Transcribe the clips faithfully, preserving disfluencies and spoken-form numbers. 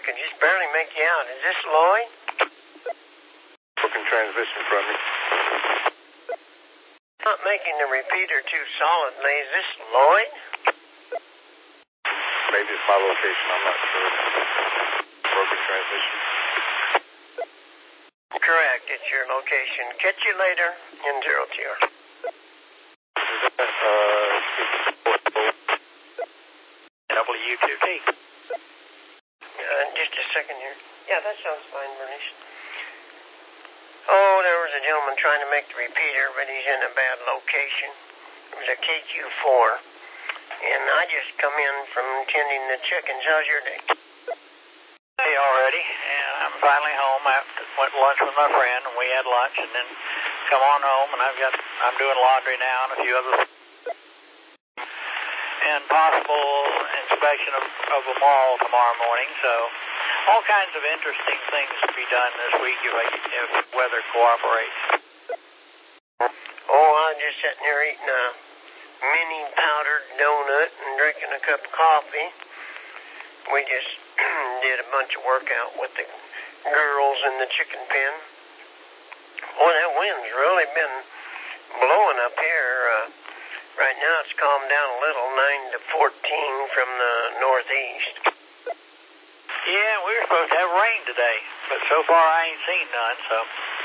could just barely make you out. Is this Lloyd? Broken transmission from you. Not making the repeater too solidly. Is this Lloyd? Maybe it's my location. I'm not sure. Broken transmission. Correct. It's your location. Catch you later in zero T R. Uh, W two T. Uh, just a second here. Yeah, that sounds fine, Bernice. Oh, there was a gentleman trying to make the repeater, but he's in a bad location. It was a K Q four. And I just come in from tending the chickens. How's your day? Hey, already. And I'm finally home. I went to lunch with my friend, and we had lunch, and then come on home, and I've got, I'm doing laundry now and a few other things. And possible inspection of, of a mall tomorrow morning, so all kinds of interesting things to be done this week if, I, if weather cooperates. Oh, I'm just sitting here eating a mini powdered donut and drinking a cup of coffee. We just did a bunch of workout with the girls in the chicken pen. Boy, that wind's really been blowing up here. Uh, right now it's calmed down a little, nine to fourteen from the northeast. Yeah, we were supposed to have rain today, but so far I ain't seen none, so.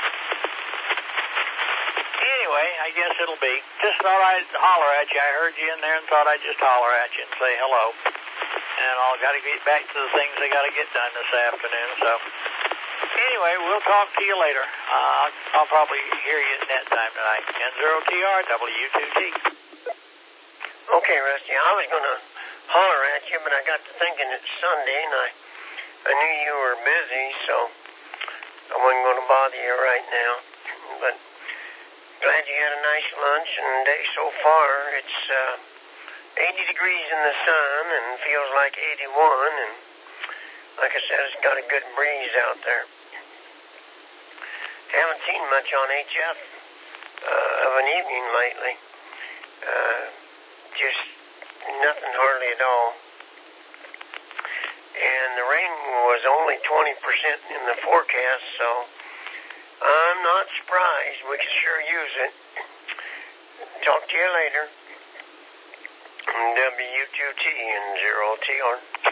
Anyway, I guess it'll be. Just thought I'd holler at you. I heard you in there and thought I'd just holler at you and say hello. And I'll got to get back to the things I got to get done this afternoon, so. Anyway, we'll talk to you later. Uh, I'll probably hear you at net time tonight. N zero T R, W two T. Okay, Rusty, I was going to holler at you, but I got to thinking it's Sunday, and I, I knew you were busy, so I wasn't going to bother you right now. But glad you had a nice lunch and day so far. It's uh, eighty degrees in the sun and feels like eighty-one, and like I said, it's got a good breeze out there. Haven't seen much on H F uh, of an evening lately. Uh, just nothing hardly at all. And the rain was only twenty percent in the forecast, so I'm not surprised. We could sure use it. Talk to you later. W two T and zero T R.